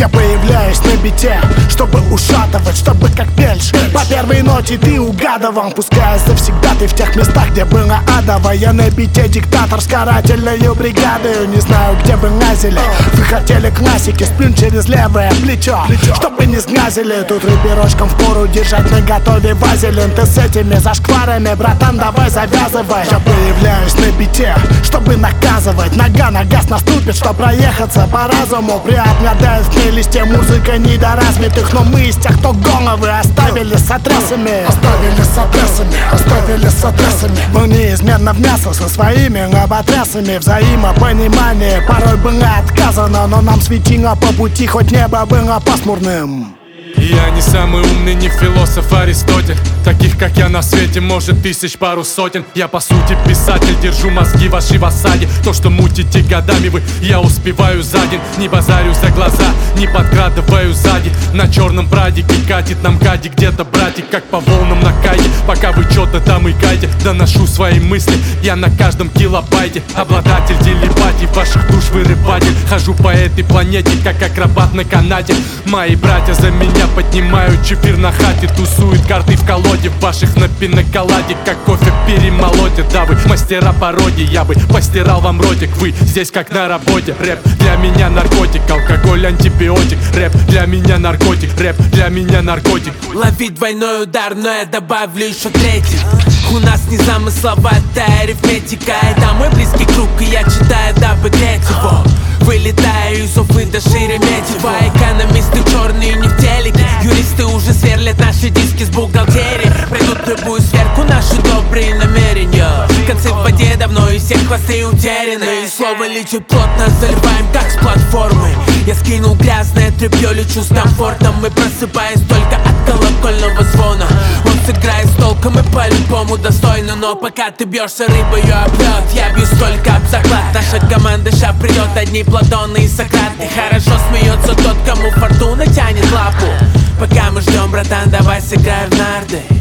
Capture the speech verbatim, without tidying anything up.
Я появляюсь на бите, чтобы ушатывать, чтобы как пельш по первой ноте ты угадывал. Пускай завсегда ты в тех местах, где было адово. Я на бите диктатор с карательной бригадой. Не знаю, где вы лазили, вы хотели классики, сплюнь через левое плечо, чтобы не сглазили. Тут рыберочком впору держать наготове вазелин. Ты с этими зашкварами, братан, давай завязывай. Я появляюсь на бите, чтобы наказывать. Нога на газ наступит, что проехаться по разуму. Преобладает в плейлисте музыка недоразвитых, но мы из тех, кто головы оставили с адресами. Оставили с адресами, оставили с адресами. Мы неизменно в мясо со своими лоботрясами. Взаимопонимание порой было отказано, но нам светило по пути, хоть небо было пасмурным. Я не самый умный, не философ Аристотель. Таких, как я, на свете может тысяч пару сотен. Я по сути писатель, держу мозги ваши в осаде. То, что мутите годами вы, я успеваю за день. Не базарю за глаза, не подкрадываю сзади. На черном прадике катит нам кади где-то, братик, как по волнам на кайте. Пока вы чё-то там икайте, доношу свои мысли я на каждом килобайте. Обладатель телепатии, ваших душ вырыватель. Хожу по этой планете, как акробат на канате. Мои братья за меня поднимают чефир на хате. Тусуют карты в колоде, ваших на пиноколаде. Как кофе перемолотят, да вы мастера пародии. Я бы постирал вам ротик, вы здесь как на работе. Рэп для меня наркотик, алкоголь антибиотик. Рэп для меня наркотик, рэп для меня наркотик. Ловить двойной удар, но я добавлю еще третий. У нас не замысловатая арифметика. Это мой близкий круг, и я читаю, дабы греть его. Вылетаю из Уфы до Шереметьево. Экономисты черные не в телеке. Юристы уже сверлят наши диски с бухгалтерии. Придут в любую сверку наши добрые намерения. Концы в воде давно и все хвосты утеряны. И слово лечит плотно, заливаем как с платформы. Я скинул грязное тряпье, лечу с комфортом. И просыпаюсь только от колокольного звона. Он сыграет с толком и по-любому достойно. Но пока ты бьешься рыбою об лед, я бьюсь только об заклад. Наша команда ща придет, одни Платоны и Сократы. Хорошо смеется тот, кому фортуна тянет лапу. Пока мы ждем, братан, давай сыграем в нарды.